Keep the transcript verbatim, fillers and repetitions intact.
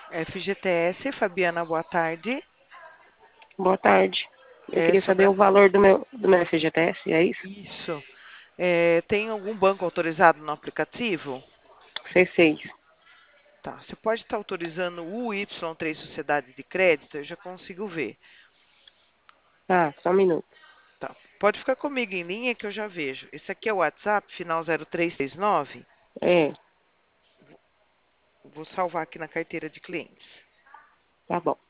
F G T S, Fabiana, boa tarde. Boa tarde. Eu É queria sobre saber a... o valor do meu, do meu F G T S, é isso? Isso. É, tem algum banco autorizado no aplicativo? C seis. Tá. Você pode estar autorizando o Y três Sociedade de Crédito? Eu já consigo ver. Ah, só um minuto. Tá. Pode ficar comigo em linha que eu já vejo. Esse aqui é o WhatsApp, final zero três três nove. É, Vou salvar aqui na carteira de clientes. tá bom.